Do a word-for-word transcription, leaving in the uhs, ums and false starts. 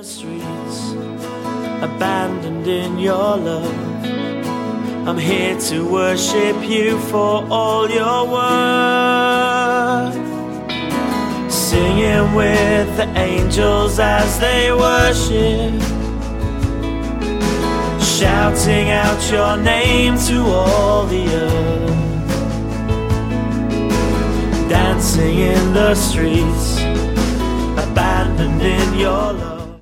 streets, abandoned in your love. I'm here to worship you for all your worth, singing with the angels as they worship, shouting out your name to all the earth, dancing in the streets, abandoned in your love.